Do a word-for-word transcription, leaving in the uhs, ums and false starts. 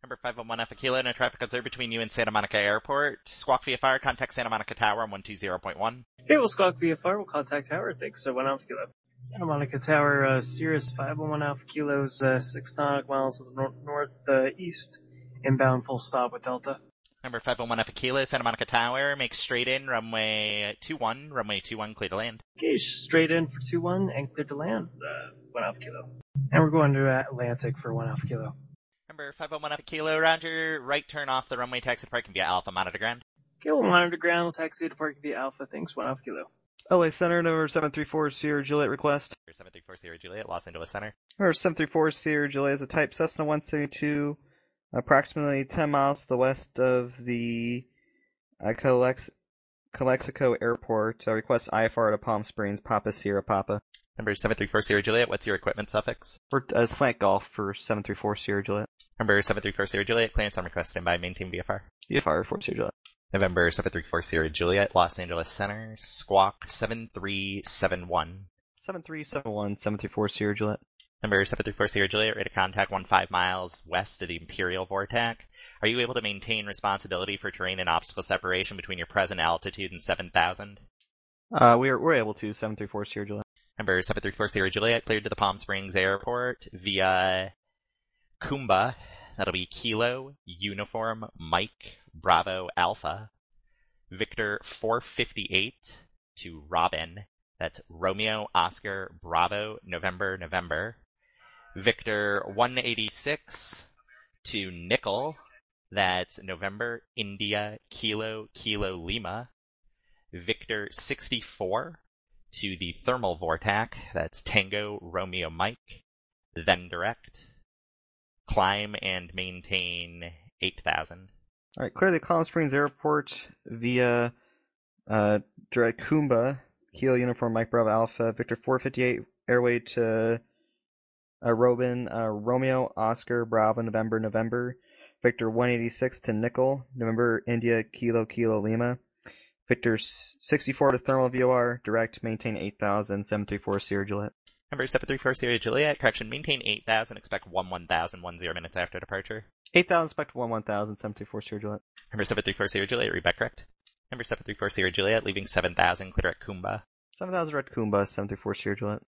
Number five one one Alpha Kilo, no traffic observed between you and Santa Monica Airport. Squawk via fire, contact Santa Monica Tower on one two zero point one. Okay, we'll squawk via fire, we'll contact Tower, thanks, so one Alpha Kilo. Santa Monica Tower, uh, Cirrus five one one Alpha Kilos, uh, six nautical miles to the nor- north, uh, east, inbound full stop with Delta. Number five one one Alpha Kilo, Santa Monica Tower, make straight in, runway two one, runway two one, clear to land. Okay, straight in for two one and clear to land, uh, one Alpha Kilo. And we're going to Atlantic for one Alpha Kilo. Number five one one Alpha Kilo, roger, right turn off the runway, taxi parking via Alpha, monitor ground. Okay, we'll monitor ground, we'll taxi to parking via Alpha, thanks, one Alpha Kilo. L A Center, number seven three four Sierra Juliet request. seven three four Sierra Juliet, Los Angeles Center. Number seven three four Sierra Juliet is a type Cessna one seventy-two, approximately ten miles to the west of the uh, Calex- Calexico Airport. Uh, request I F R to Palm Springs, Papa Sierra Papa. Number seven three four Sierra Juliet, what's your equipment suffix? For uh, slant golf for seven three four Sierra Juliet. Number seven three four Sierra Juliet, clearance on request, standby, maintain V F R. V F R for Sierra Juliet. November seven three four Sierra Juliet, Los Angeles Center, squawk seven three seven one. seven three seven one, seven three four Sierra Juliet. Number seven three four Sierra Juliet, rate of contact one five miles west of the Imperial Vortex. Are you able to maintain responsibility for terrain and obstacle separation between your present altitude and seven thousand? Uh, we're, we're able to, seven three four Sierra Juliet. Number seven three four Sierra Juliet, cleared to the Palm Springs Airport via Kumba. That'll be Kilo, Uniform, Mike, Bravo, Alpha. Victor four fifty-eight to Robin. That's Romeo, Oscar, Bravo, November, November. Victor one eighty-six to Nickel. That's November, India, Kilo, Kilo, Lima. Victor sixty-four to the Thermal Vortex. That's Tango, Romeo, Mike. Then direct. Climb and maintain eight thousand. Alright, clear the Palm Springs Airport via uh, direct Kumba, Kilo Uniform Mike Bravo Alpha, Victor four fifty-eight airway to uh, Robin, uh, Romeo, Oscar, Bravo, November, November, Victor one eighty-six to Nickel, November, India, Kilo, Kilo, Lima, Victor sixty-four to Thermal V O R, direct, maintain eight thousand, seven three four Sierra Juliet. Number seven three four Sierra Juliet, correction, maintain eight thousand, expect one one thousand, one zero minutes after departure. eight thousand, expect one one thousand, seven three four Sierra Juliet. Number seven three four Sierra Juliet, read back correct. Number seven three four Sierra Juliet, leaving seven thousand, clear at Kumba. seven thousand Red Kumba, seven three four Sierra Juliet.